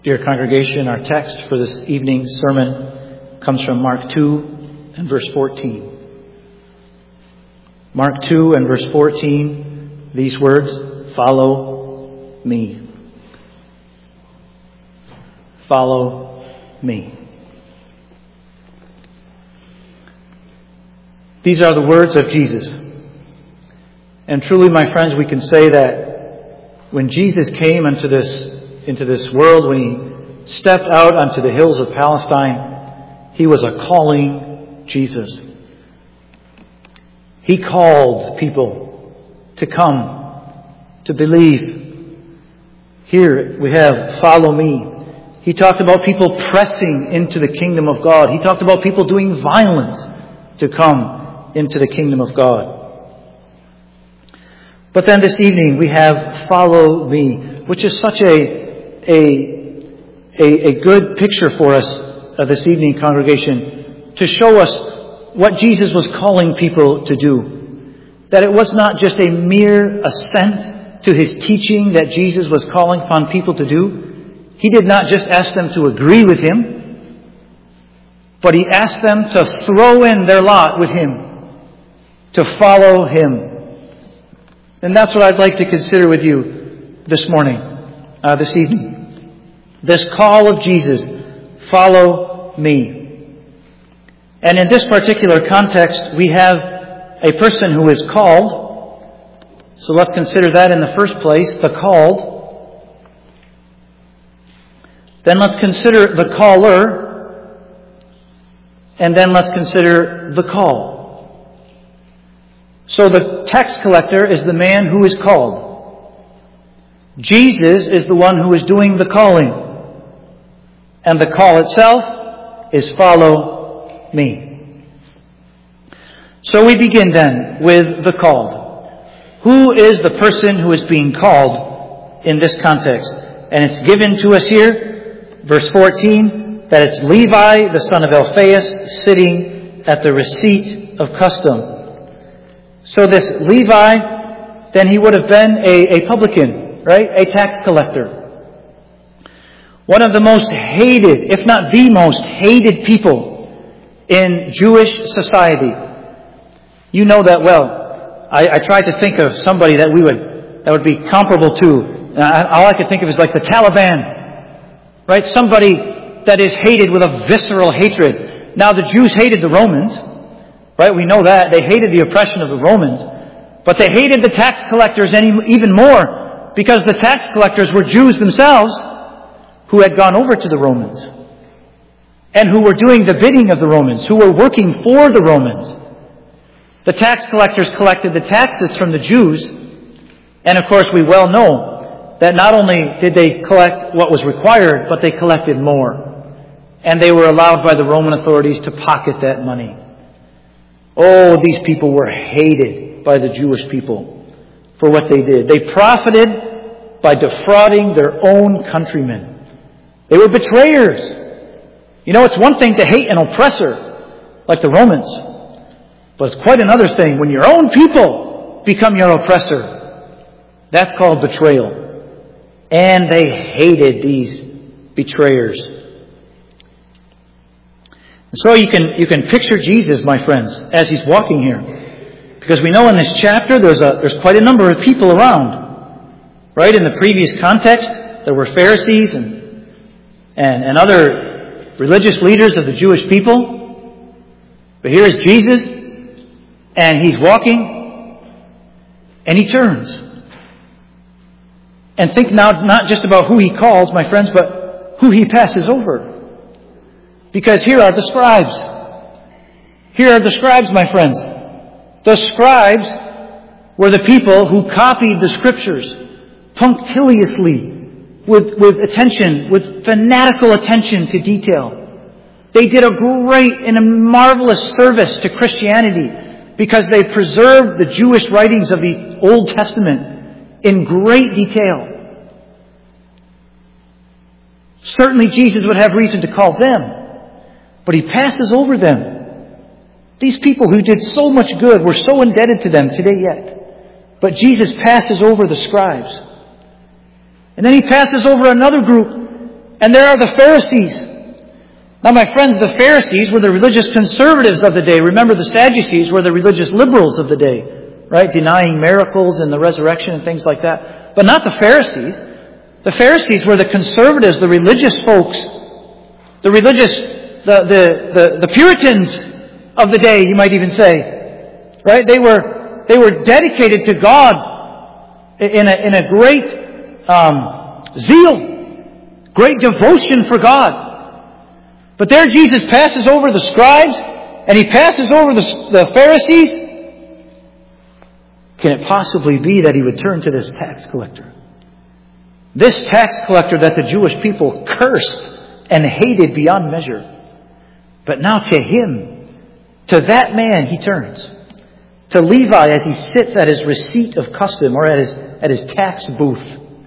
Dear congregation, our text for this evening's sermon comes from Mark 2 and verse 14. Mark 2 and verse 14, these words, "Follow me. Follow me." These are the words of Jesus. And truly, my friends, we can say that when Jesus came into this world, when He stepped out onto the hills of Palestine, He was a calling Jesus. He called people to come, to believe. Here we have, "Follow me." He talked about people pressing into the kingdom of God. He talked about people doing violence to come into the kingdom of God. But then this evening we have "Follow me," which is such a good picture for us this evening, congregation, to show us what Jesus was calling people to do. That it was not just a mere assent to His teaching that Jesus was calling upon people to do. He did not just ask them to agree with Him, but He asked them to throw in their lot with Him, to follow Him. And that's what I'd like to consider with you this morning, this evening. This call of Jesus, "Follow me." And in this particular context, we have a person who is called. So let's consider that in the first place, the called. Then let's consider the caller. And then let's consider the call. So the tax collector is the man who is called. Jesus is the one who is doing the calling. And the call itself is "Follow me." So we begin then with the called. Who is the person who is being called in this context? And it's given to us here, verse 14, that it's Levi, the son of Alphaeus, sitting at the receipt of custom. So this Levi, then he would have been a publican, right? A tax collector. One of the most hated, if not the most hated people in Jewish society. You know that well. I tried to think of somebody that would be comparable to. All I could think of is like the Taliban, right? Somebody that is hated with a visceral hatred. Now the Jews hated the Romans, right? We know that. They hated the oppression of the Romans. But they hated the tax collectors even more because the tax collectors were Jews themselves who had gone over to the Romans and who were doing the bidding of the Romans, who were working for the Romans. The tax collectors collected the taxes from the Jews. And of course, we well know that not only did they collect what was required, but they collected more. And they were allowed by the Roman authorities to pocket that money. Oh, these people were hated by the Jewish people for what they did. They profited by defrauding their own countrymen. They were betrayers. You know, it's one thing to hate an oppressor like the Romans. But it's quite another thing when your own people become your oppressor. That's called betrayal. And they hated these betrayers. So you can picture Jesus, my friends, as He's walking here. Because we know in this chapter there's quite a number of people around. Right? In the previous context, there were Pharisees and other religious leaders of the Jewish people. But here is Jesus, and He's walking, and He turns. And think now not just about who He calls, my friends, but who He passes over. Because here are the scribes. Here are the scribes, my friends. The scribes were the people who copied the Scriptures punctiliously, with attention, with fanatical attention to detail. They did a great and a marvelous service to Christianity because they preserved the Jewish writings of the Old Testament in great detail. Certainly Jesus would have reason to call them, but He passes over them. These people who did so much good, we're so indebted to them today yet. But Jesus passes over the scribes. And then He passes over another group And there are the Pharisees. Now, my friends, the Pharisees were the religious conservatives of the day. Remember, the Sadducees were the religious liberals of the day, right? Denying miracles and the resurrection and things like that. But not the Pharisees. The Pharisees were the conservatives, the religious folks, the religious, the Puritans of the day, you might even say. Right? They were dedicated to God in a great zeal, great devotion for God. But there Jesus passes over the scribes and He passes over the Pharisees. Can it possibly be that He would turn to this tax collector? This tax collector that the Jewish people cursed and hated beyond measure. But now to him, to that man He turns. To Levi as he sits at his receipt of custom or at his tax booth.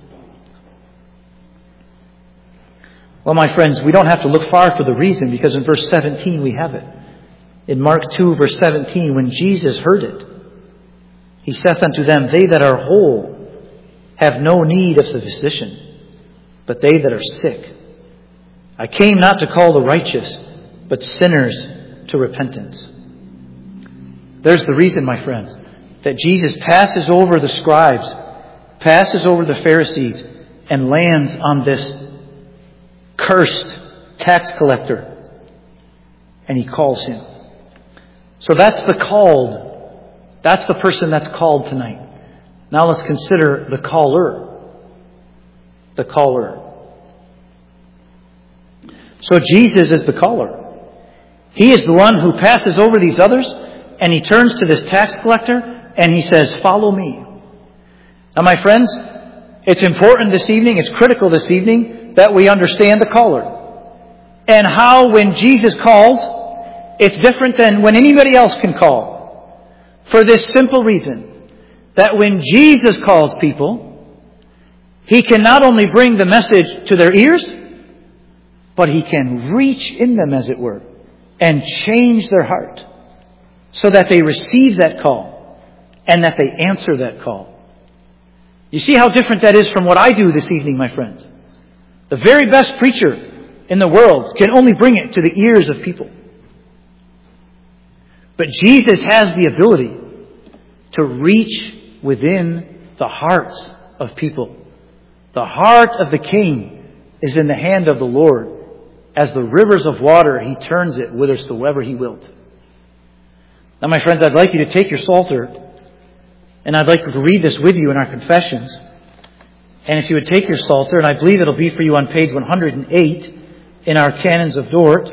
Well, my friends, we don't have to look far for the reason, because in verse 17 we have it. In Mark 2, verse 17, when Jesus heard it, He saith unto them, They that are whole have no need of the physician, but they that are sick. I came not to call the righteous, but sinners to repentance. There's the reason, my friends, that Jesus passes over the scribes, passes over the Pharisees, and lands on this cursed tax collector. And He calls him. So that's the called. That's the person that's called tonight. Now let's consider the caller. The caller. So Jesus is the caller. He is the one who passes over these others, and He turns to this tax collector and He says, Follow me. Now, my friends, it's important this evening, it's critical this evening, that we understand the caller. And how when Jesus calls, it's different than when anybody else can call. For this simple reason, that when Jesus calls people, He can not only bring the message to their ears, but He can reach in them, as it were, and change their heart so that they receive that call and that they answer that call. You see how different that is from what I do this evening, my friends. The very best preacher in the world can only bring it to the ears of people. But Jesus has the ability to reach within the hearts of people. The heart of the King is in the hand of the Lord. As the rivers of water, He turns it whithersoever He wilt. Now, my friends, I'd like you to take your Psalter, and I'd like to read this with you in our confessions. And if you would take your Psalter, and I believe it'll be for you on page 108 in our Canons of Dort,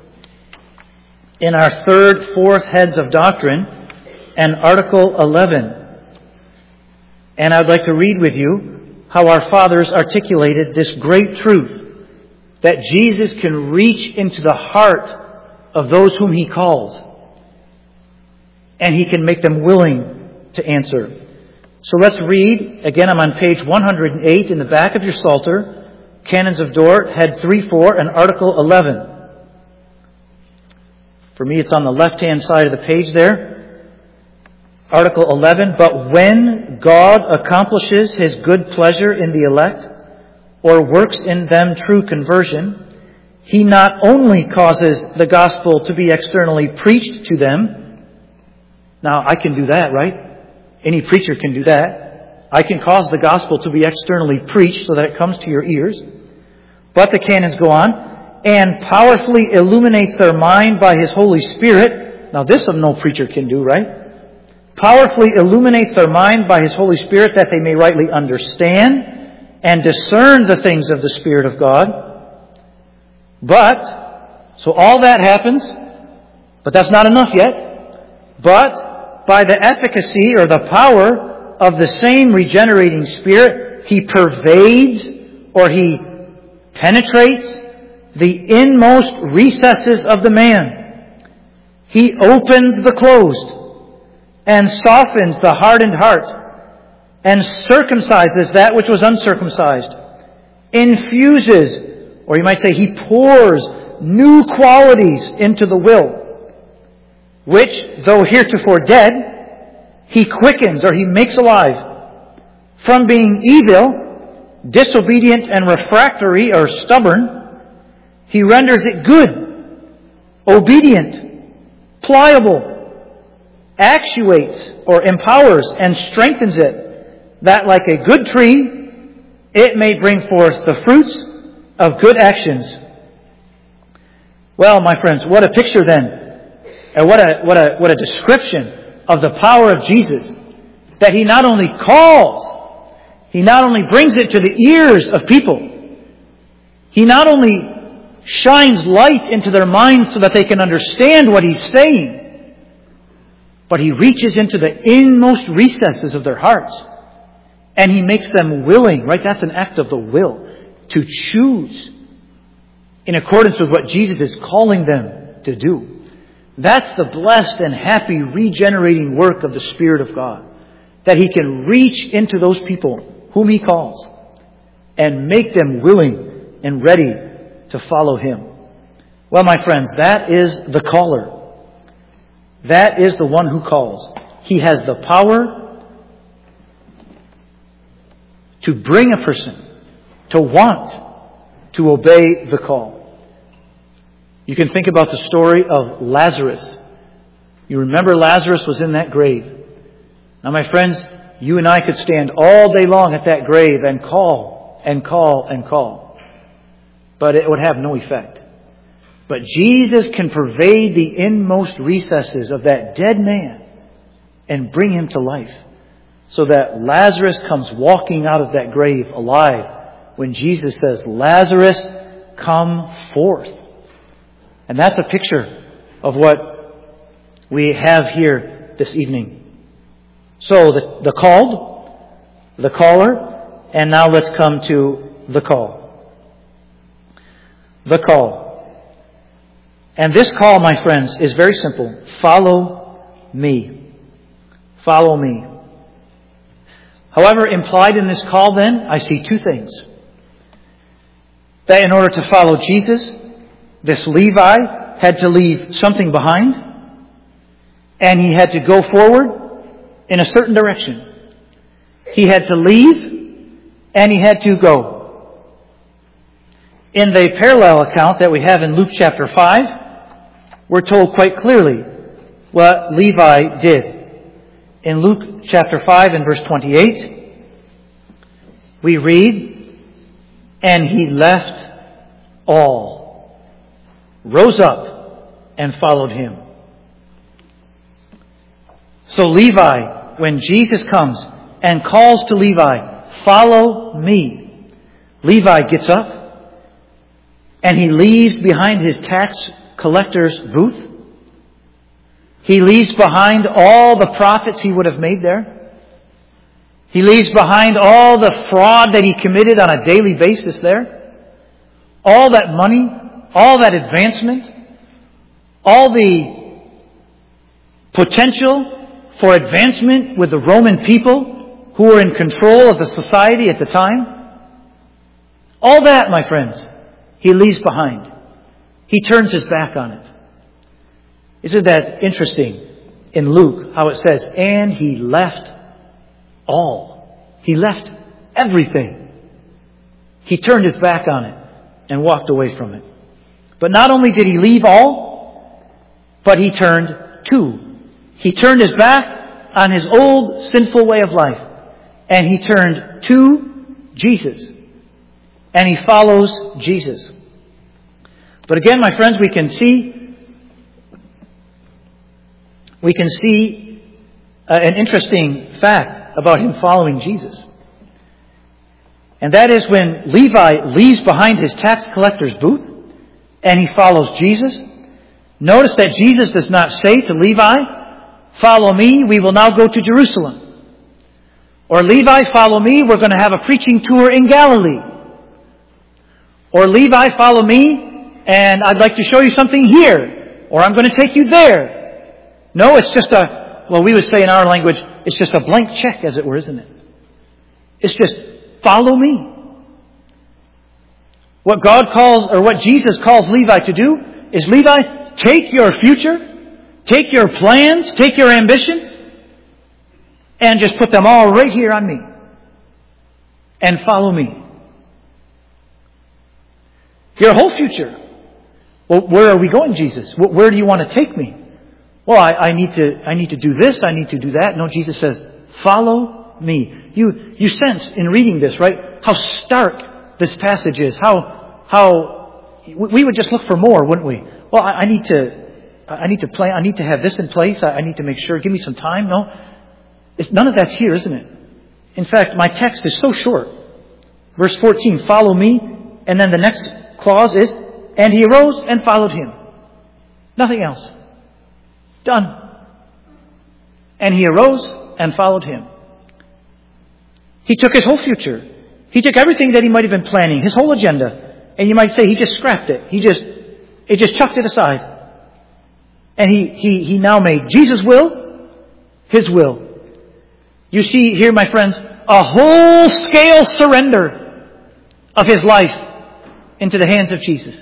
in our third, fourth heads of doctrine, and Article 11. And I'd like to read with you how our fathers articulated this great truth, that Jesus can reach into the heart of those whom He calls, and He can make them willing to answer. So let's read. Again, I'm on page 108 in the back of your Psalter, Canons of Dort, head 3-4, and Article 11. For me, it's on the left-hand side of the page there. Article 11, But when God accomplishes His good pleasure in the elect, or works in them true conversion, He not only causes the gospel to be externally preached to them. Now, I can do that, right? Any preacher can do that. I can cause the gospel to be externally preached so that it comes to your ears. But the canons go on, and powerfully illuminates their mind by His Holy Spirit. Now, this no preacher can do, right? Powerfully illuminates their mind by His Holy Spirit, that they may rightly understand and discern the things of the Spirit of God. But, so all that happens, but that's not enough yet. But, by the efficacy or the power of the same regenerating Spirit, He pervades or He penetrates the inmost recesses of the man. He opens the closed and softens the hardened heart, and circumcises that which was uncircumcised, infuses, or you might say He pours new qualities into the will, which, though heretofore dead, He quickens or He makes alive, from being evil, disobedient and refractory or stubborn, He renders it good, obedient, pliable, actuates or empowers and strengthens it, that like a good tree, it may bring forth the fruits of good actions. Well, my friends, what a picture then, and what a description of the power of Jesus, that He not only calls, He not only brings it to the ears of people, He not only shines light into their minds so that they can understand what He's saying, but He reaches into the inmost recesses of their hearts and He makes them willing, right? That's an act of the will, to choose in accordance with what Jesus is calling them to do. That's the blessed and happy regenerating work of the Spirit of God. That He can reach into those people whom He calls and make them willing and ready to follow Him. Well, my friends, that is the caller. That is the one who calls. He has the power to bring a person to want to obey the call. You can think about the story of Lazarus. You remember Lazarus was in that grave. Now, my friends, you and I could stand all day long at that grave and call and call and call. But it would have no effect. But Jesus can pervade the inmost recesses of that dead man and bring him to life. So that Lazarus comes walking out of that grave alive when Jesus says, "Lazarus, come forth." And that's a picture of what we have here this evening. So the called, the caller, and now let's come to the call. The call. And this call, my friends, is very simple. Follow me. Follow me. However, implied in this call then, I see two things. That in order to follow Jesus, this Levi had to leave something behind, and he had to go forward in a certain direction. He had to leave, and he had to go. In the parallel account that we have in Luke chapter 5, we're told quite clearly what Levi did. In Luke chapter 5 and verse 28, we read, "And he left all, rose up, and followed him." So Levi, when Jesus comes and calls to Levi, "Follow me," Levi gets up and he leaves behind his tax collector's booth. He leaves behind all the profits he would have made there. He leaves behind all the fraud that he committed on a daily basis there. All that money, all that advancement, all the potential for advancement with the Roman people who were in control of the society at the time. All that, my friends, he leaves behind. He turns his back on it. Isn't that interesting in Luke how it says, "And he left all." He left everything. He turned his back on it and walked away from it. But not only did he leave all, but he turned to. He turned his back on his old sinful way of life, and he turned to Jesus. And he follows Jesus. But again, my friends, we can see an interesting fact about him following Jesus. And that is when Levi leaves behind his tax collector's booth and he follows Jesus. Notice that Jesus does not say to Levi, "Follow me, we will now go to Jerusalem." Or, "Levi, follow me, we're going to have a preaching tour in Galilee." Or, "Levi, follow me, and I'd like to show you something here." Or, "I'm going to take you there." No, it's just we would say in our language, it's just a blank check, as it were, isn't it? It's just, follow me. What God calls, or what Jesus calls Levi to do, is, Levi, take your future, take your plans, take your ambitions, and just put them all right here on me. And follow me. Your whole future, Well, where are we going, Jesus? Where do you want to take me? Well, I need to do this. I need to do that. No, Jesus says, follow me. You sense in reading this, right? How stark this passage is. How we would just look for more, wouldn't we? Well, I need to plan. I need to have this in place. I need to make sure. Give me some time. No, none of that's here, isn't it? In fact, my text is so short. Verse 14, follow me. And then the next clause is, and he arose and followed him. Nothing else. Done. And he arose and followed him. He took his whole future. He took everything that he might have been planning, his whole agenda. And you might say he just scrapped it. He just chucked it aside. And he now made Jesus' will his will. You see here, my friends, a whole-scale surrender of his life into the hands of Jesus.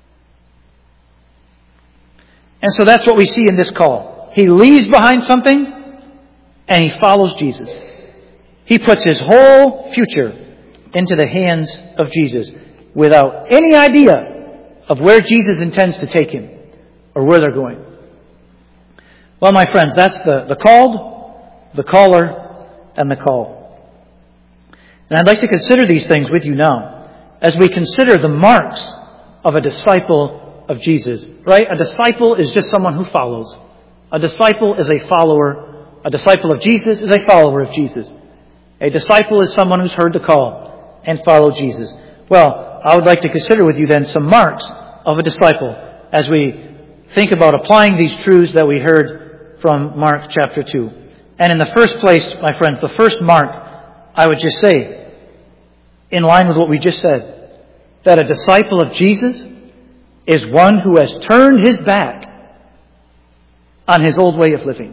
And so that's what we see in this call. He leaves behind something and he follows Jesus. He puts his whole future into the hands of Jesus without any idea of where Jesus intends to take him or where they're going. Well, my friends, that's the called, the caller, and the call. And I'd like to consider these things with you now as we consider the marks of a disciple of Jesus. Right? A disciple is just someone who follows. A disciple is a follower. A disciple of Jesus is a follower of Jesus. A disciple is someone who's heard the call and followed Jesus. Well, I would like to consider with you then some marks of a disciple as we think about applying these truths that we heard from Mark chapter 2. And in the first place, my friends, the first mark, I would just say, in line with what we just said, that a disciple of Jesus is one who has turned his back on his old way of living.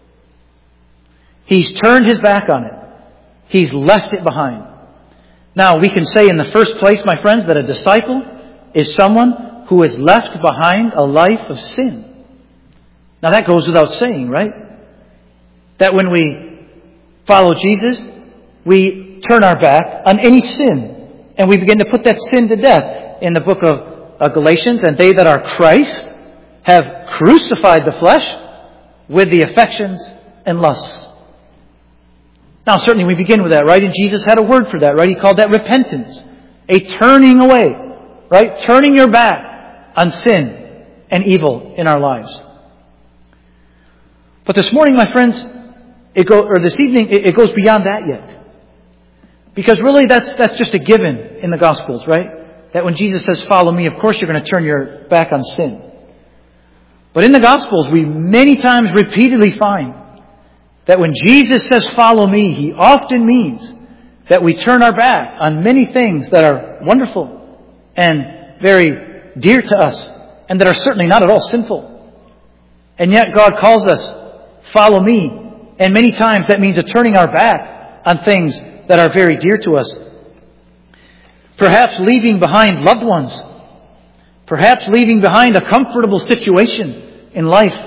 He's turned his back on it. He's left it behind. Now, we can say in the first place, my friends, that a disciple is someone who has left behind a life of sin. Now, that goes without saying, right? That when we follow Jesus, we turn our back on any sin. And we begin to put that sin to death. In the book of Galatians, and they that are Christ have crucified the flesh with the affections and lusts. Now, certainly we begin with that, right? And Jesus had a word for that, right? He called that repentance. A turning away, right? Turning your back on sin and evil in our lives. But this morning, my friends, this evening, it goes beyond that yet. Because really that's just a given in the Gospels, right? That when Jesus says, follow me, of course you're going to turn your back on sin. But in the Gospels, we many times repeatedly find that when Jesus says, follow me, He often means that we turn our back on many things that are wonderful and very dear to us and that are certainly not at all sinful. And yet God calls us, follow me. And many times that means a turning our back on things that are very dear to us. Perhaps leaving behind loved ones. Perhaps leaving behind a comfortable situation in life.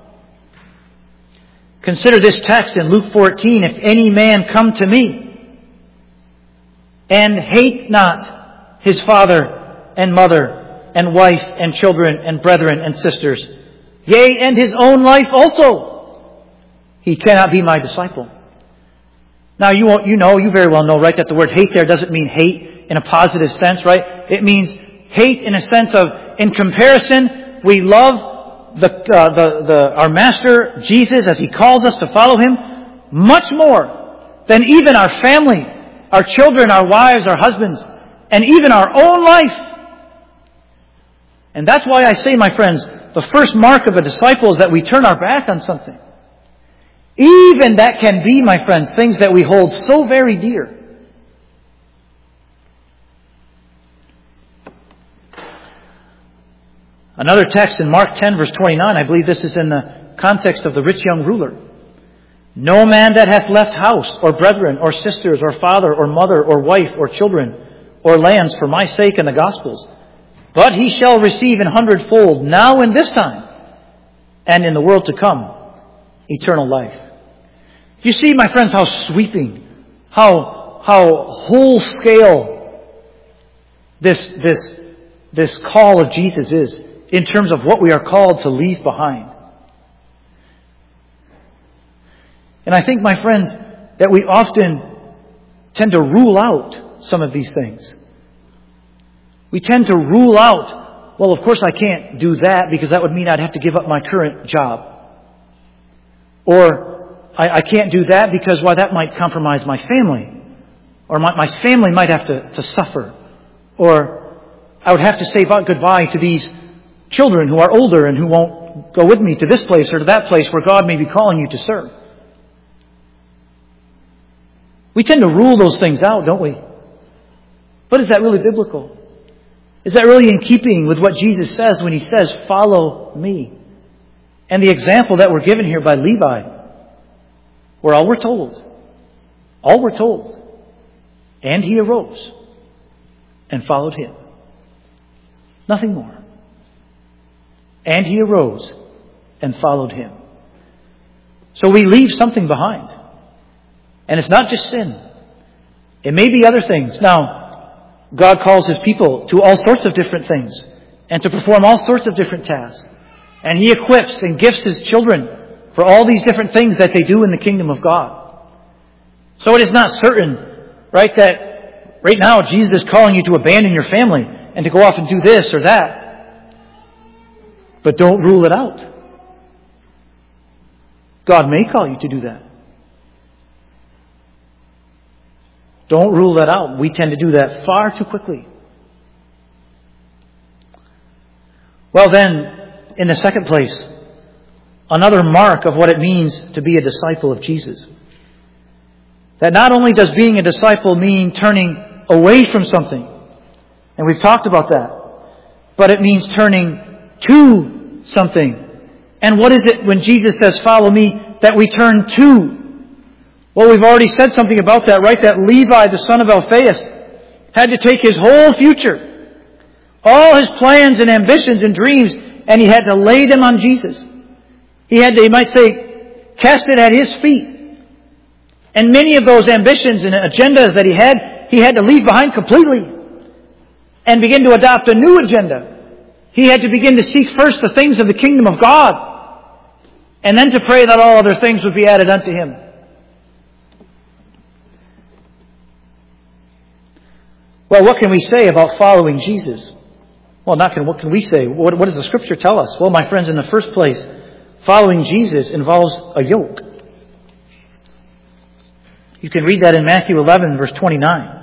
Consider this text in Luke 14. If any man come to me and hate not his father and mother and wife and children and brethren and sisters, yea, and his own life also, he cannot be my disciple. Now you very well know, right, that the word hate there doesn't mean hate in a positive sense, right? It means hate in a sense of, in comparison, we love our Master Jesus as He calls us to follow Him much more than even our family, our children, our wives, our husbands, and even our own life. And that's why I say, my friends, the first mark of a disciple is that we turn our back on something. Even that can be, my friends, things that we hold so very dear. Another text in Mark 10, verse 29, I believe this is in the context of the rich young ruler. No man that hath left house, or brethren, or sisters, or father, or mother, or wife, or children, or lands for my sake and the gospel's, but he shall receive 100-fold now in this time, and in the world to come, eternal life. You see, my friends, how sweeping, how whole scale this call of Jesus is. in terms of what we are called to leave behind. And I think, my friends, that we often tend to rule out some of these things. We tend to rule out, well, of course I can't do that because that would mean I'd have to give up my current job. Or I can't do that because, well, that might compromise my family. Or my family might have to suffer. Or I would have to say goodbye to these children who are older and who won't go with me to this place or to that place where God may be calling you to serve. We tend to rule those things out, don't we? But is that really biblical? Is that really in keeping with what Jesus says when He says, "Follow me"? And the example that we're given here by Levi, where all we're told, and he arose and followed Him. Nothing more. And he arose and followed Him. So we leave something behind. And it's not just sin. It may be other things. Now, God calls His people to all sorts of different things and to perform all sorts of different tasks. And He equips and gifts His children for all these different things that they do in the kingdom of God. So it is not certain, right, that right now Jesus is calling you to abandon your family and to go off and do this or that. But don't rule it out. God may call you to do that. Don't rule that out. We tend to do that far too quickly. Well then, in the second place, another mark of what it means to be a disciple of Jesus. That not only does being a disciple mean turning away from something, and we've talked about that, but it means turning to something. And what is it when Jesus says, "Follow me," that we turn to? Well, we've already said something about that, right? That Levi, the son of Alphaeus, had to take his whole future, all his plans and ambitions and dreams, and he had to lay them on Jesus. He had to, you might say, cast it at His feet. And many of those ambitions and agendas that he had to leave behind completely and begin to adopt a new agenda. He had to begin to seek first the things of the kingdom of God and then to pray that all other things would be added unto him. Well, what can we say about following Jesus? Well, what can we say? What does the Scripture tell us? Well, my friends, in the first place, following Jesus involves a yoke. You can read that in Matthew 11, verse 29.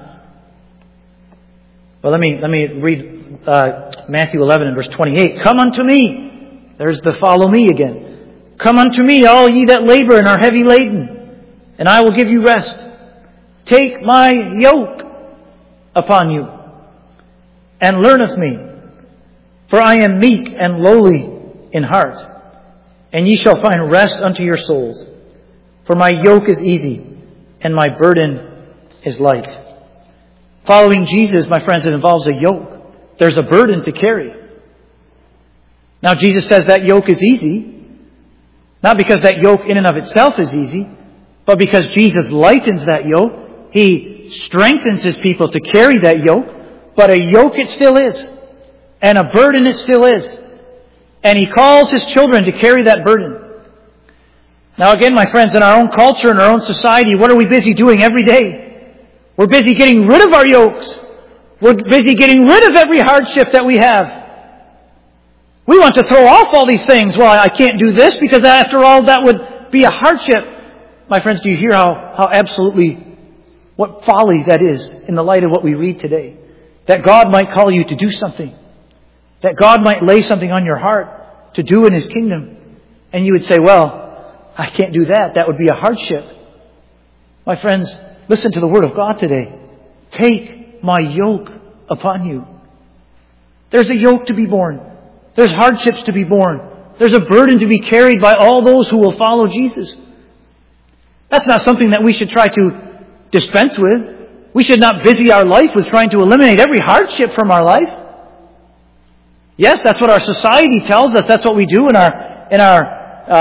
Well, let me read Matthew 11 and verse 28. "Come unto me." There's the follow me again. "Come unto me, all ye that labor and are heavy laden, and I will give you rest. Take my yoke upon you, and learn of me. For I am meek and lowly in heart, and ye shall find rest unto your souls. For my yoke is easy, and my burden is light." Following Jesus, my friends, it involves a yoke. There's a burden to carry. Now, Jesus says that yoke is easy, not because that yoke in and of itself is easy, but because Jesus lightens that yoke. He strengthens His people to carry that yoke, but a yoke it still is, and a burden it still is. And He calls His children to carry that burden. Now again, my friends, in our own culture, in our own society, what are we busy doing every day? We're busy getting rid of our yokes. We're busy getting rid of every hardship that we have. We want to throw off all these things. Well, I can't do this because after all, that would be a hardship. My friends, do you hear how absolutely, what folly that is in the light of what we read today? That God might call you to do something. That God might lay something on your heart to do in His kingdom. And you would say, well, I can't do that. That would be a hardship. My friends, listen to the Word of God today. Take my yoke upon you. There's a yoke to be borne. There's hardships to be borne. There's a burden to be carried by all those who will follow Jesus. That's not something that we should try to dispense with. We should not busy our life with trying to eliminate every hardship from our life. Yes, that's what our society tells us. That's what we do in our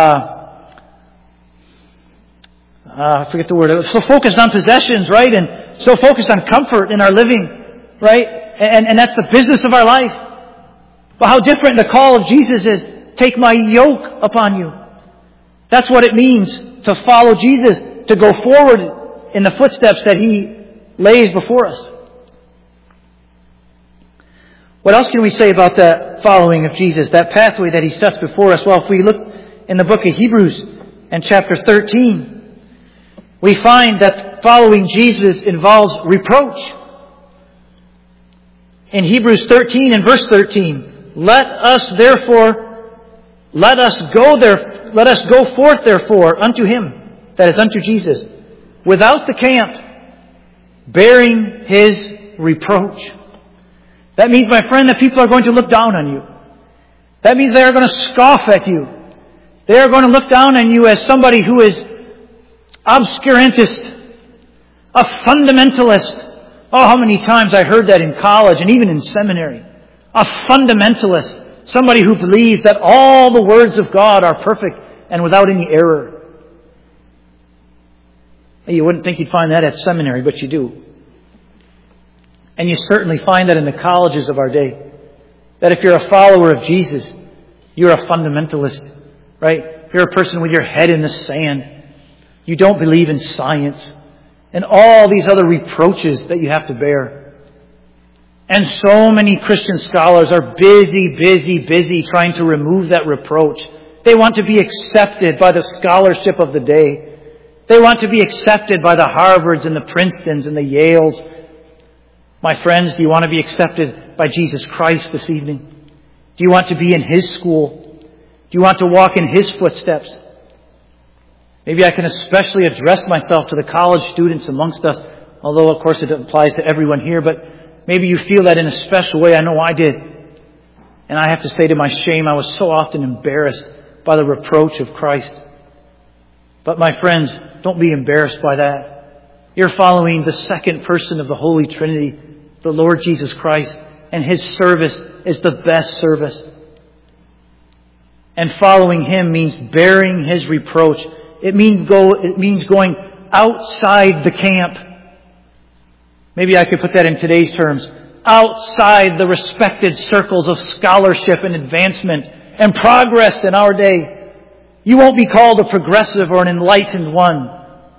I forget the word. So focused on possessions, right? And so focused on comfort in our living, right? And that's the business of our life. But how different the call of Jesus is, take my yoke upon you. That's what it means to follow Jesus, to go forward in the footsteps that He lays before us. What else can we say about that following of Jesus, that pathway that He sets before us? Well, if we look in the book of Hebrews and chapter 13, we find that following Jesus involves reproach. In Hebrews 13 and verse 13, let us go forth therefore unto Him, that is unto Jesus, without the camp, bearing His reproach. That means, my friend, that people are going to look down on you. That means they are going to scoff at you. They are going to look down on you as somebody who is obscurantist, a fundamentalist. Oh, how many times I heard that in college and even in seminary. A fundamentalist. Somebody who believes that all the words of God are perfect and without any error. You wouldn't think you'd find that at seminary, but you do. And you certainly find that in the colleges of our day. That if you're a follower of Jesus, you're a fundamentalist, right? You're a person with your head in the sand. You don't believe in science. And all these other reproaches that you have to bear. And so many Christian scholars are busy trying to remove that reproach. They want to be accepted by the scholarship of the day. They want to be accepted by the Harvards and the Princetons and the Yales. My friends, do you want to be accepted by Jesus Christ this evening? Do you want to be in His school? Do you want to walk in His footsteps? Maybe I can especially address myself to the college students amongst us, although of course it applies to everyone here, but maybe you feel that in a special way. I know I did. And I have to say, to my shame, I was so often embarrassed by the reproach of Christ. But my friends, don't be embarrassed by that. You're following the second person of the Holy Trinity, the Lord Jesus Christ, and His service is the best service. And following Him means bearing His reproach. It means going outside the camp. Maybe I could put that in today's terms. Outside the respected circles of scholarship and advancement and progress in our day. You won't be called a progressive or an enlightened one.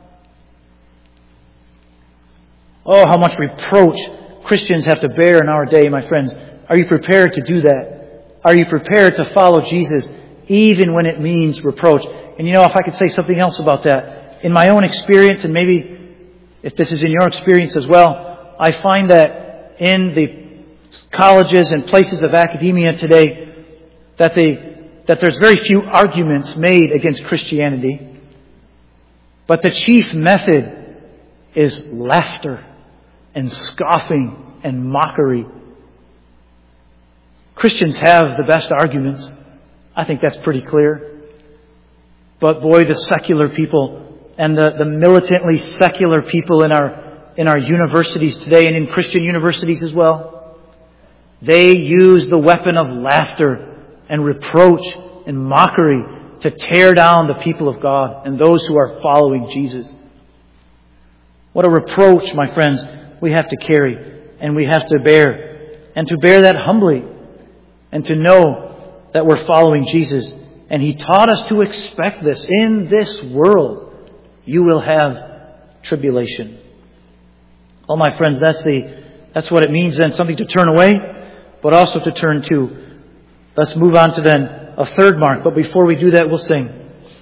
Oh, how much reproach Christians have to bear in our day, my friends. Are you prepared to do that? Are you prepared to follow Jesus even when it means reproach? And you know, if I could say something else about that, in my own experience, and maybe if this is in your experience as well, I find that in the colleges and places of academia today, that there's very few arguments made against Christianity, but the chief method is laughter and scoffing and mockery. Christians have the best arguments. I think that's pretty clear. But boy, the secular people and the militantly secular people in our universities today and in Christian universities as well, they use the weapon of laughter and reproach and mockery to tear down the people of God and those who are following Jesus. What a reproach, my friends, we have to carry and we have to bear. And to bear that humbly and to know that we're following Jesus. And He taught us to expect this. In this world, you will have tribulation. Oh, my friends, that's what it means then. Something to turn away, but also to turn to. Let's move on to then a third mark. But before we do that, we'll sing.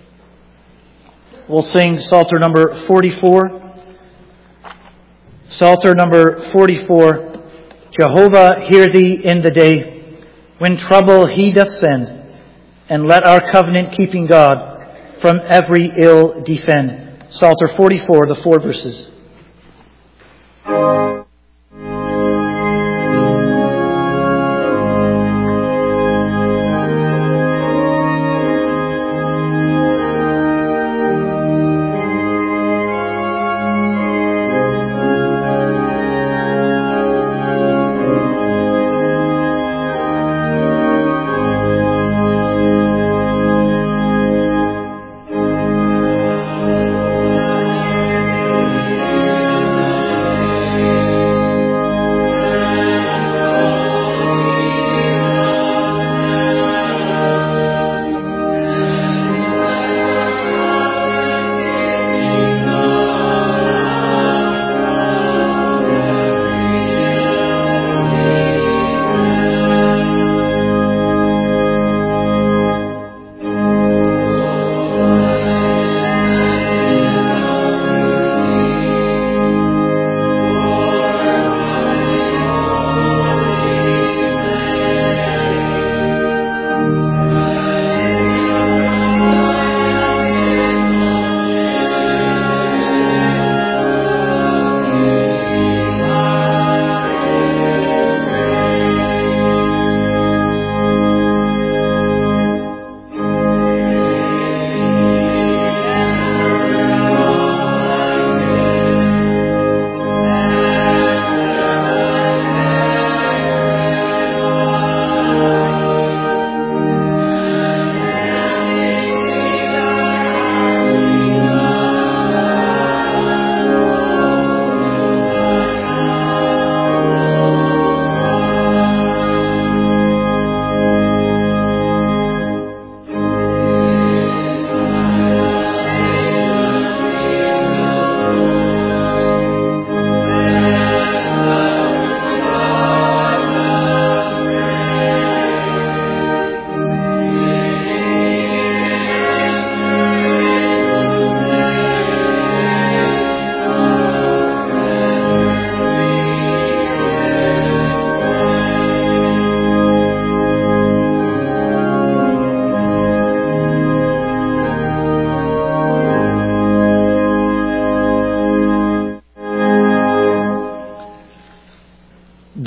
We'll sing Psalter number 44. Psalter number 44. Jehovah, hear Thee in the day, when trouble He doth send. And let our covenant-keeping God from every ill defend. Psalter 44, the 4 verses.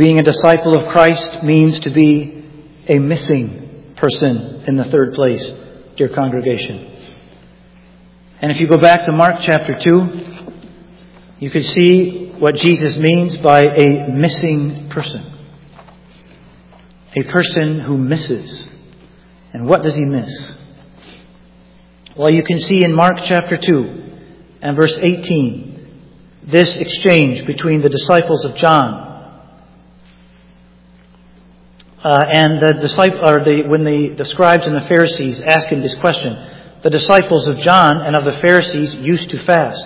Being a disciple of Christ means to be a missing person in the third place, dear congregation. And if you go back to Mark chapter 2, you can see what Jesus means by a missing person. A person who misses. And what does he miss? Well, you can see in Mark chapter 2 and verse 18, this exchange between the disciples of John and when the scribes and the Pharisees ask him this question. The disciples of John and of the Pharisees used to fast.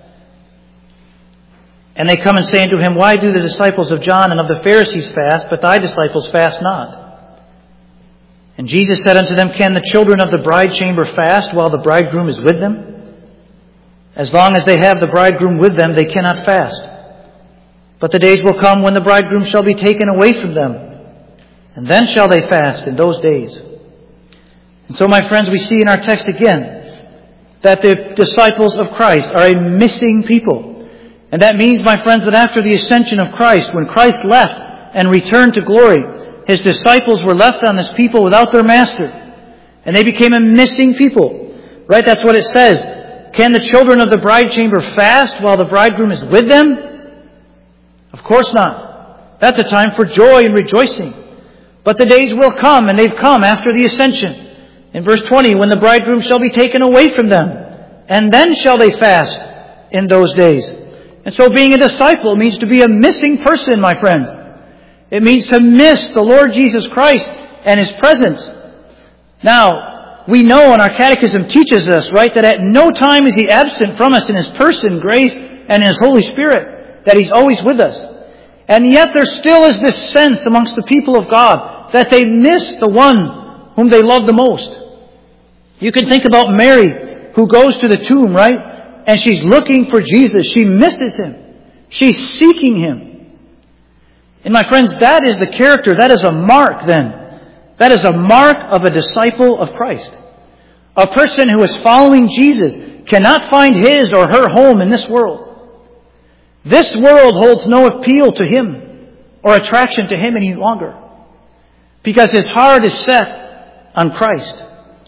And they come and say unto him, Why do the disciples of John and of the Pharisees fast, but thy disciples fast not? And Jesus said unto them, Can the children of the bride chamber fast while the bridegroom is with them? As long as they have the bridegroom with them, they cannot fast. But the days will come when the bridegroom shall be taken away from them, and then shall they fast in those days. And so, my friends, we see in our text again that the disciples of Christ are a missing people. And that means, my friends, that after the ascension of Christ, when Christ left and returned to glory, His disciples were left on this people without their master. And they became a missing people. Right? That's what it says. Can the children of the bride chamber fast while the bridegroom is with them? Of course not. That's a time for joy and rejoicing. But the days will come, and they've come after the ascension. In verse 20, when the bridegroom shall be taken away from them, and then shall they fast in those days. And so being a disciple means to be a missing person, my friends. It means to miss the Lord Jesus Christ and His presence. Now, we know, and our catechism teaches us, right, that at no time is He absent from us in His person, grace, and in His Holy Spirit, that He's always with us. And yet there still is this sense amongst the people of God that they miss the one whom they love the most. You can think about Mary, who goes to the tomb, right? And she's looking for Jesus. She misses Him. She's seeking Him. And my friends, that is the character. That is a mark then. That is a mark of a disciple of Christ. A person who is following Jesus cannot find his or her home in this world. This world holds no appeal to him or attraction to him any longer, because his heart is set on Christ.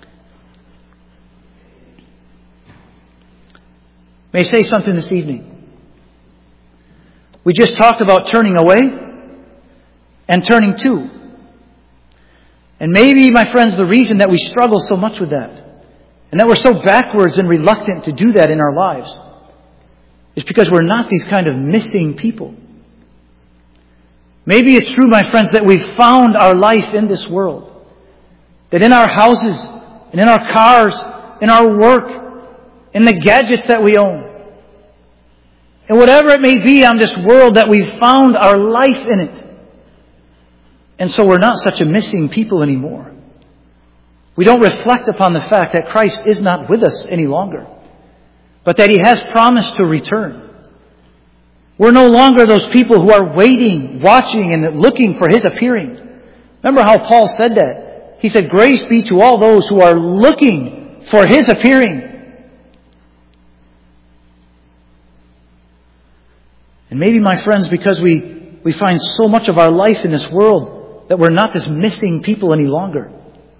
May I say something this evening? We just talked about turning away and turning to. And maybe, my friends, the reason that we struggle so much with that, and that we're so backwards and reluctant to do that in our lives, is because we're not these kind of missing people. Maybe it's true, my friends, that we've found our life in this world. That in our houses, and in our cars, in our work, in the gadgets that we own, and whatever it may be on this world, that we've found our life in it. And so we're not such a missing people anymore. We don't reflect upon the fact that Christ is not with us any longer, but that He has promised to return. We're no longer those people who are waiting, watching, and looking for His appearing. Remember how Paul said that? He said, Grace be to all those who are looking for His appearing. And maybe, my friends, because we find so much of our life in this world, that we're not this missing people any longer.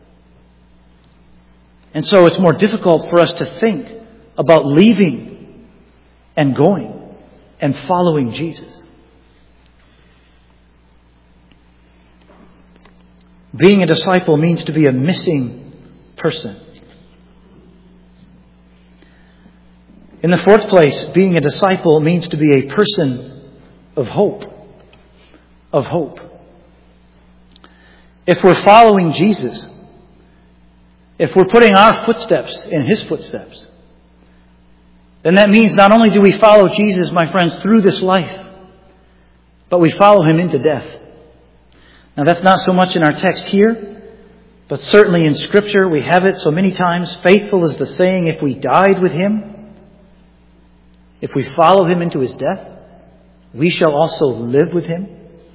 And so it's more difficult for us to think about leaving and going and following Jesus. Being a disciple means to be a missing person. In the fourth place, being a disciple means to be a person of hope. Of hope. If we're following Jesus, if we're putting our footsteps in His footsteps, then that means not only do we follow Jesus, my friends, through this life, but we follow Him into death. Now that's not so much in our text here, but certainly in Scripture we have it so many times. Faithful is the saying, if we died with Him, if we follow Him into His death, we shall also live with Him.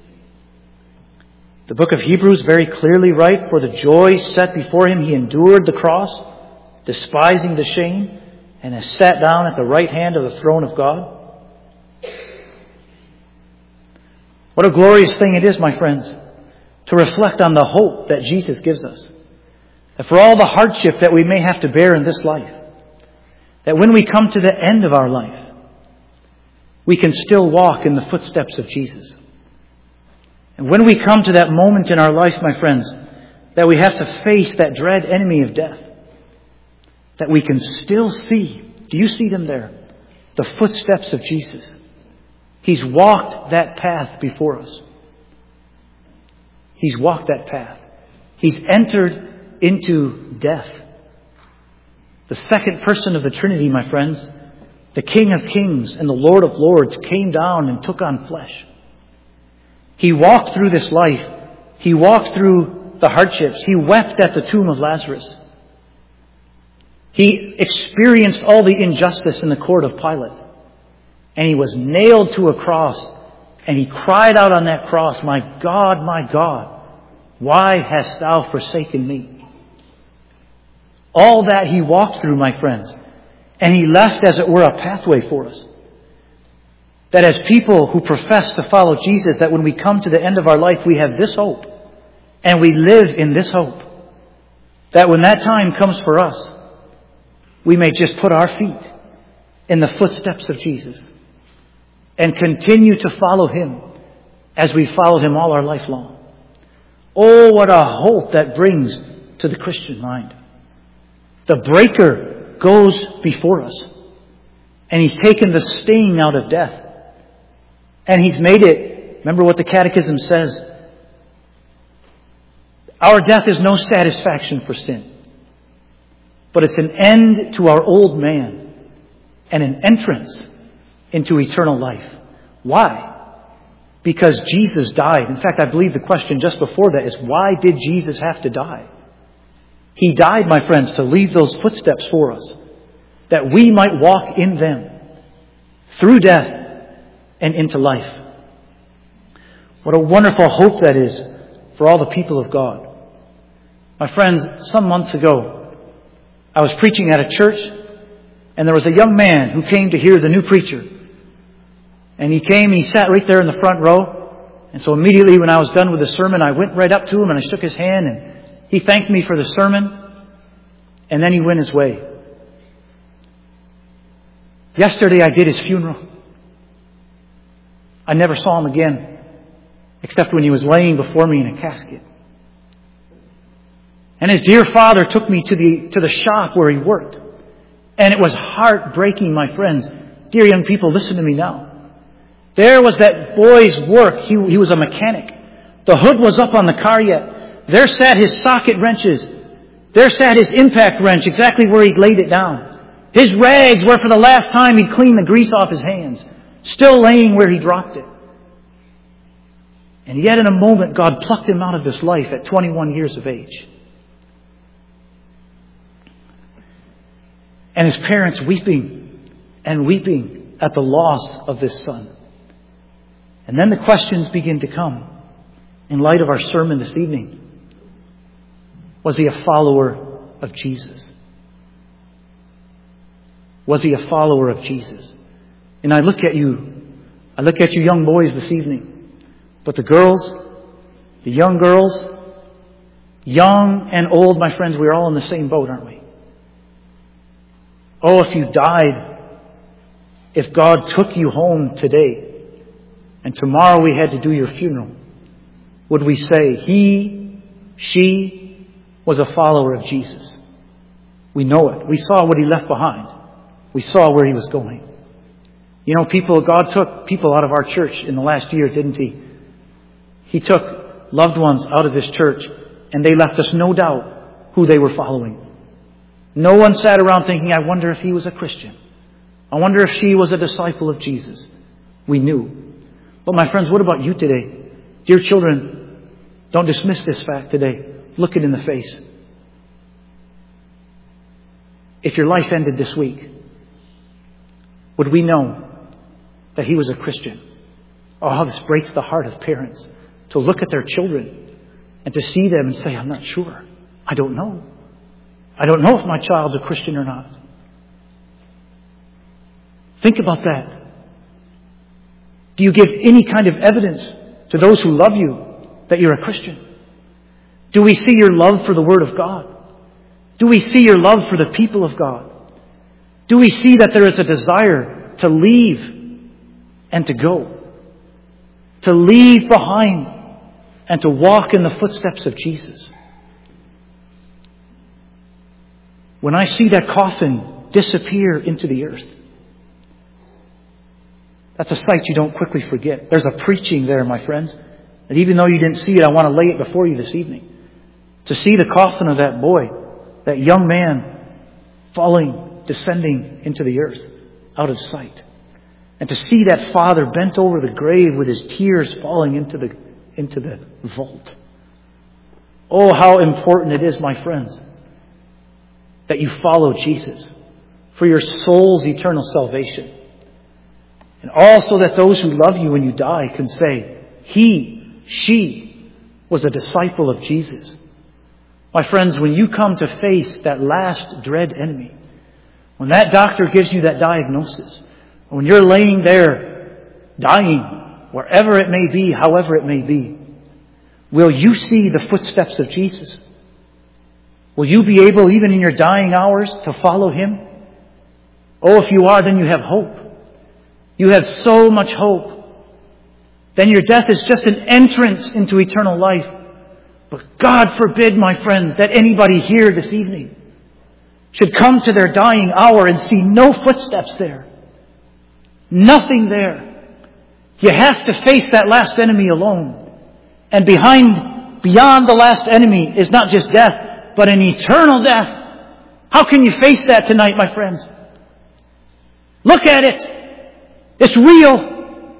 The book of Hebrews very clearly writes, for the joy set before Him, He endured the cross, despising the shame, and has sat down at the right hand of the throne of God. What a glorious thing it is, my friends, to reflect on the hope that Jesus gives us. That for all the hardship that we may have to bear in this life, that when we come to the end of our life, we can still walk in the footsteps of Jesus. And when we come to that moment in our life, my friends, that we have to face that dread enemy of death, that we can still see, do you see them there? The footsteps of Jesus. He's walked that path before us. He's walked that path. He's entered into death. The second person of the Trinity, my friends, the King of Kings and the Lord of Lords, came down and took on flesh. He walked through this life. He walked through the hardships. He wept at the tomb of Lazarus. He experienced all the injustice in the court of Pilate. And He was nailed to a cross. And He cried out on that cross, my God, why hast Thou forsaken me? All that He walked through, my friends. And He left, as it were, a pathway for us. That as people who profess to follow Jesus, that when we come to the end of our life, we have this hope. And we live in this hope. That when that time comes for us, we may just put our feet in the footsteps of Jesus and continue to follow Him as we followed Him all our life long. Oh, what a hope that brings to the Christian mind. The breaker goes before us, and He's taken the sting out of death. And He's made it, remember what the Catechism says, our death is no satisfaction for sin, but it's an end to our old man and an entrance into eternal life. Why? Because Jesus died. In fact, I believe the question just before that is, why did Jesus have to die? He died, my friends, to leave those footsteps for us, that we might walk in them through death and into life. What a wonderful hope that is for all the people of God. My friends, some months ago, I was preaching at a church, and there was a young man who came to hear the new preacher. And he sat right there in the front row. And so immediately when I was done with the sermon, I went right up to him and I shook his hand, and he thanked me for the sermon. And then he went his way. Yesterday I did his funeral. I never saw him again, except when he was laying before me in a casket. And his dear father took me to the shop where he worked. And it was heartbreaking, my friends. Dear young people, listen to me now. There was that boy's work. He was a mechanic. The hood was up on the car yet. There sat his socket wrenches. There sat his impact wrench exactly where he'd laid it down. His rags where for the last time he'd cleaned the grease off his hands. Still laying where he dropped it. And yet in a moment, God plucked him out of this life at 21 years of age. And his parents weeping and weeping at the loss of this son. And then the questions begin to come in light of our sermon this evening. Was he a follower of Jesus? Was he a follower of Jesus? And I look at you young boys this evening. But the young girls, young and old, my friends, we're all in the same boat, aren't we? Oh, if you died, if God took you home today, and tomorrow we had to do your funeral, would we say, she was a follower of Jesus? We know it. We saw what he left behind. We saw where he was going. You know, God took people out of our church in the last year, didn't he? He took loved ones out of this church, and they left us no doubt who they were following. No one sat around thinking, I wonder if he was a Christian. I wonder if she was a disciple of Jesus. We knew. But my friends, what about you today? Dear children, don't dismiss this fact today. Look it in the face. If your life ended this week, would we know that he was a Christian? Oh, how this breaks the heart of parents to look at their children and to see them and say, I'm not sure. I don't know. I don't know if my child's a Christian or not. Think about that. Do you give any kind of evidence to those who love you, that you're a Christian? Do we see your love for the Word of God? Do we see your love for the people of God? Do we see that there is a desire to leave and to go? To leave behind and to walk in the footsteps of Jesus? When I see that coffin disappear into the earth, that's a sight you don't quickly forget. There's a preaching there, my friends. And even though you didn't see it, I want to lay it before you this evening. To see the coffin of that boy, that young man, falling, descending into the earth, out of sight. And to see that father bent over the grave with his tears falling into the vault. Oh, how important it is, my friends, that you follow Jesus for your soul's eternal salvation. And also that those who love you when you die can say, he, she was a disciple of Jesus. My friends, when you come to face that last dread enemy, when that doctor gives you that diagnosis, when you're laying there dying, wherever it may be, however it may be, will you see the footsteps of Jesus? Will you be able, even in your dying hours, to follow Him? Oh, if you are, then you have hope. You have so much hope. Then your death is just an entrance into eternal life. But God forbid, my friends, that anybody here this evening should come to their dying hour and see no footsteps there. Nothing there. You have to face that last enemy alone. And beyond the last enemy is not just death, but an eternal death. How can you face that tonight, my friends? Look at it. It's real.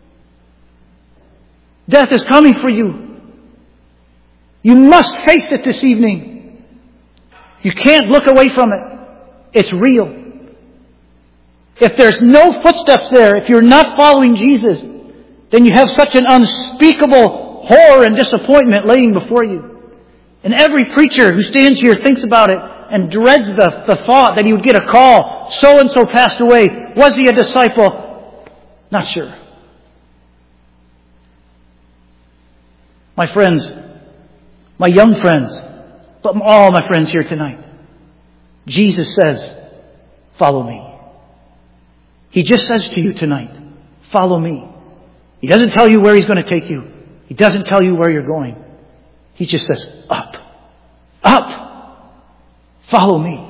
Death is coming for you. You must face it this evening. You can't look away from it. It's real. If there's no footsteps there, if you're not following Jesus, then you have such an unspeakable horror and disappointment laying before you. And every preacher who stands here thinks about it and dreads the thought that he would get a call. So-and-so passed away. Was he a disciple? Not sure. My friends, my young friends, but all my friends here tonight, Jesus says, follow me. He just says to you tonight, follow me. He doesn't tell you where He's going to take you. He doesn't tell you where you're going. He just says, up, up, follow me.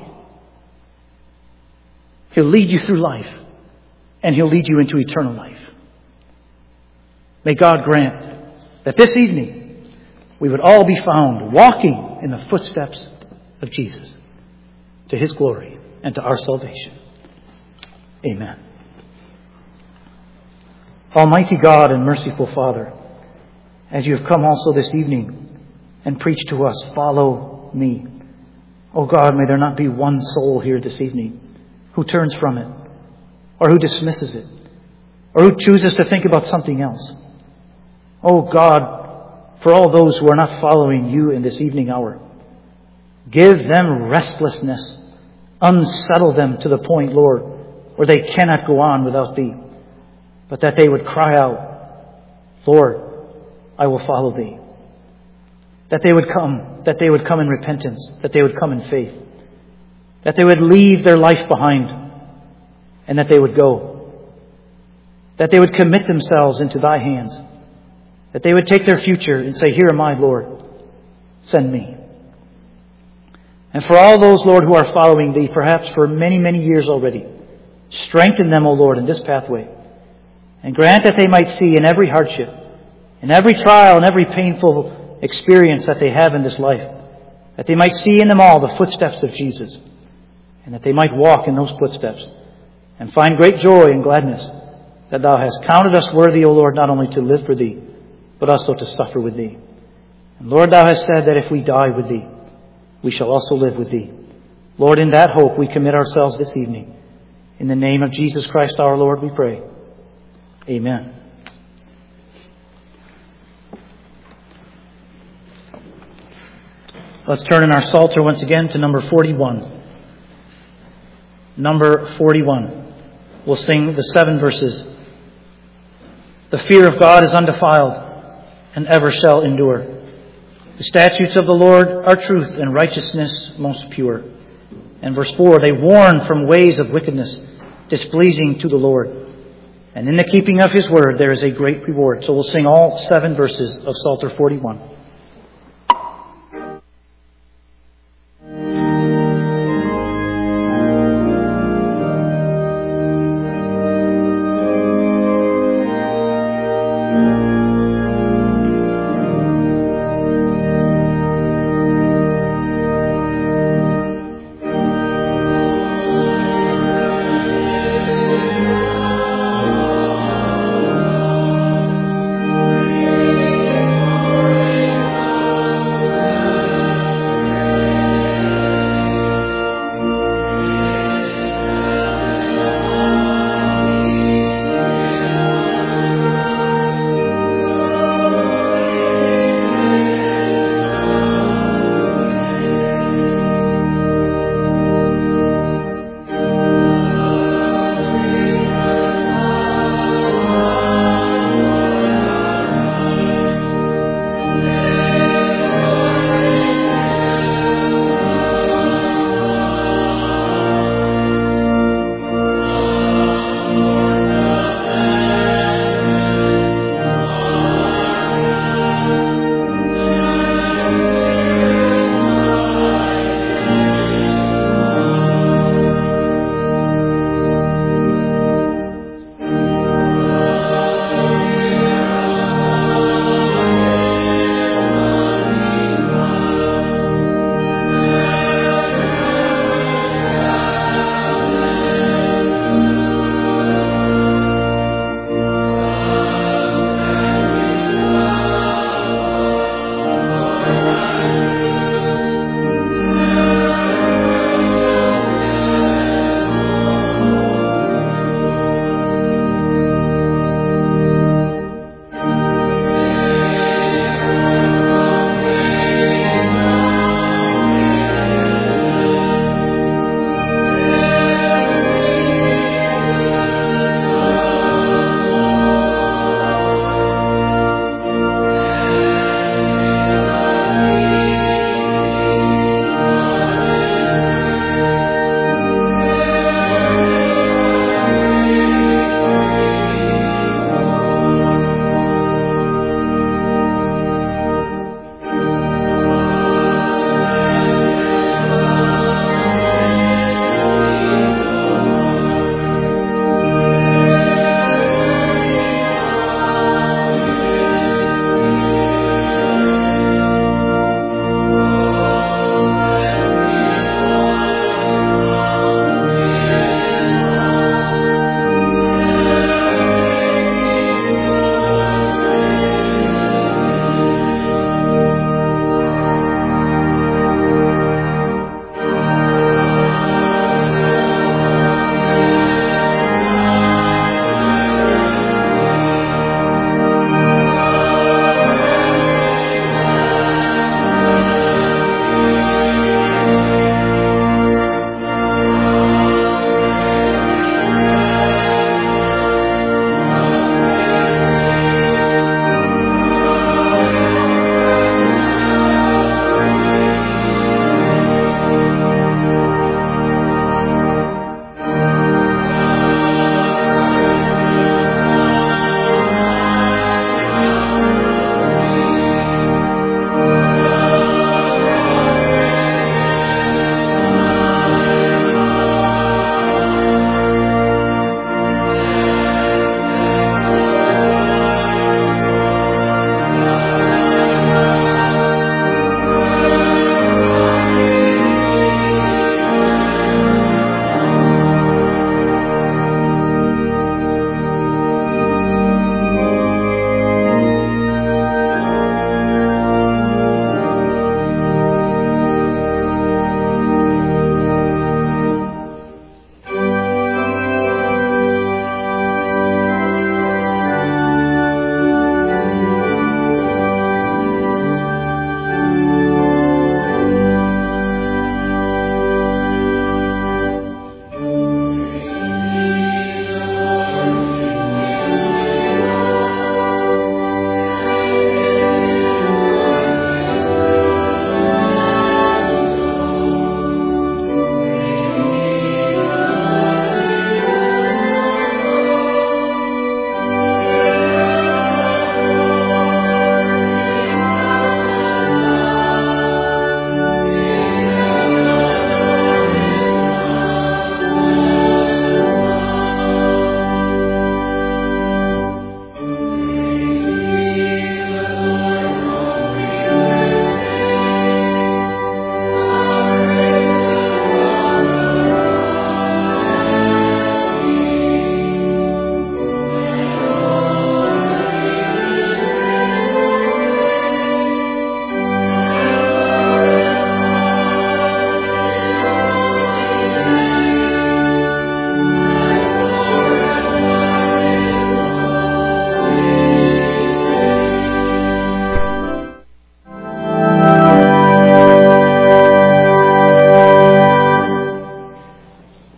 He'll lead you through life, and He'll lead you into eternal life. May God grant that this evening we would all be found walking in the footsteps of Jesus to His glory and to our salvation. Amen. Almighty God and merciful Father, as you have come also this evening and preached to us, follow me. Oh God, may there not be one soul here this evening who turns from it, or who dismisses it, or who chooses to think about something else. Oh God, for all those who are not following you in this evening hour, give them restlessness. Unsettle them to the point, Lord, where they cannot go on without Thee, but that they would cry out, Lord, I will follow Thee. That they would come in repentance, that they would come in faith, that they would leave their life behind, and that they would go. That they would commit themselves into Thy hands. That they would take their future and say, here am I, Lord, send me. And for all those, Lord, who are following Thee, perhaps for many, many years already, strengthen them, O Lord, in this pathway. And grant that they might see in every hardship, in every trial, and every painful experience that they have in this life, that they might see in them all the footsteps of Jesus, and that they might walk in those footsteps and find great joy and gladness that Thou hast counted us worthy, O Lord, not only to live for Thee, but also to suffer with Thee. And Lord, Thou hast said that if we die with Thee, we shall also live with Thee. Lord, in that hope we commit ourselves this evening. In the name of Jesus Christ our Lord we pray. Amen. Let's turn in our Psalter once again to number 41. Number 41. We'll sing the 7 verses. The fear of God is undefiled. and ever shall endure. The statutes of the Lord are truth and righteousness most pure. And verse 4, they warn from ways of wickedness, displeasing to the Lord. And in the keeping of His word there is a great reward. So we'll sing all 7 verses of Psalter 41.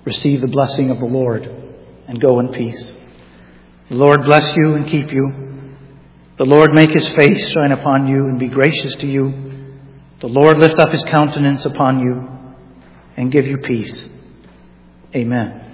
receive the blessing of the Lord and go in peace. The Lord bless you and keep you. The Lord make his face shine upon you and be gracious to you. The Lord lift up his countenance upon you and give you peace. Amen.